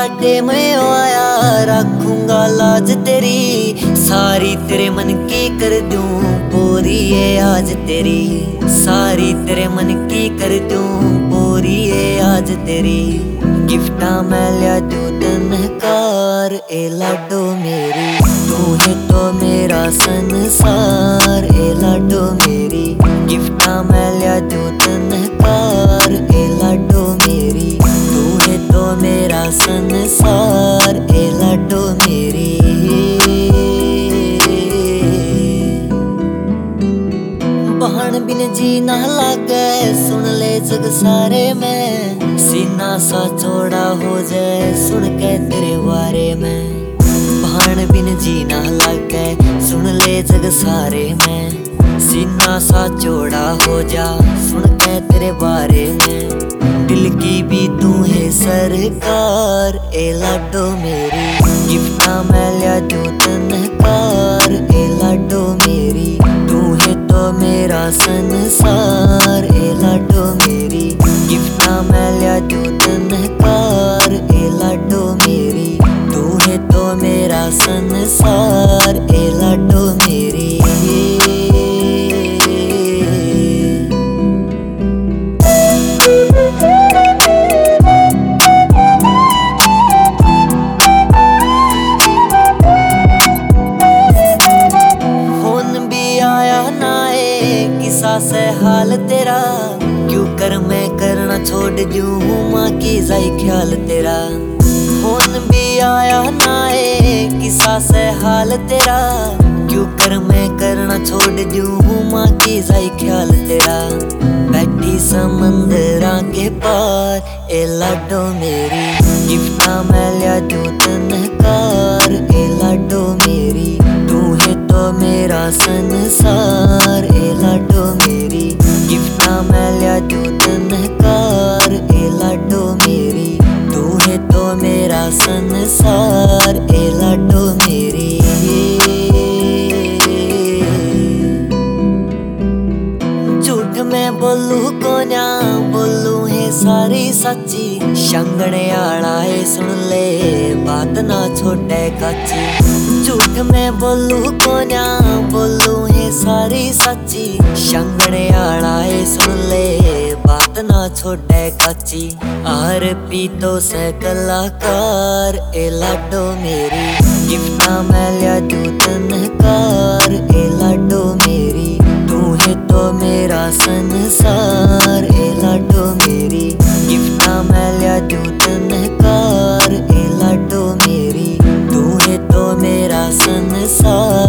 Birthday में आया, रखूंगा लाज तेरी, सारी तेरे मन की कर दूं पूरी ये आज तेरी, सारी तेरे मन की कर दूं पूरी ये आज तेरी। गिफ्टा मैं लिया दूं तनकार ए लाडो मेरी, तू है तो मेरा संसार ए लाडो मेरी। गिफ्टा मैं लिया दूं तनकार ए लाडो मेरी, तू है तो मेरा संसार ए लाडो मेरी। बहन बिन जी ना लागे सुन ले जग सारे में, सीना सा चौड़ा हो जाए सुन के तेरे बारे में। बहन बिन जी ना लागे सुन ले जग सारे में, सीना सा चौड़ा हो जा सुन के तेरे बारे में। दिल की भी तू है सरकार ए लाडो मेरी, गिफ्टा मैं लिया दूं तनकार ए लाडो मेरी, तू है तो मेरा संसार ए लाडो मेरी। गिफ्टा मैं लिया दूं तनकार ए लाडो मेरी, तू है तो मेरा संसार ए लाडो मेरी। किसा से हाल तेरा, क्यों कर मैं करना छोड़ दूं माँ की जाई ख्याल तेरा। फोन भी आया ना किसा से हाल तेरा, क्यों कर मैं करना छोड़ दूं माँ की जाई ख्याल तेरा। बैठी समंदरा के पार ए लाडो मेरी, गिफ्टा मैं लिया दूं तनकार ए लाडो मेरी, तू है तो मेरा संसार ए लाडो मेरी। गिफ्टा मैं लिया दूं तनकार ए लाडो मेरी, तू है तो मेरा संसार ए लाडो मेरी। झूठ मैं बोलू को ना बोलू है सारी सच्ची, शंगने आड़ा है सुन ले बात ना छोटे काची। झूठ मैं बोलू को ना बोलू है सारी सच्ची, शंगने आड़ा है सुन ले बात ना छोटे काची। आर पी तो से कलाकार ए लाडो मेरी, गिफ्टा मैं लिया दूं तनकार ए लाडो मेरी, तू है तो मेरा संसार ए लाडो मेरी। गिफ्टा मैं लिया दूं तनकार ए लाडो मेरी, तू है तो मेरा संसार।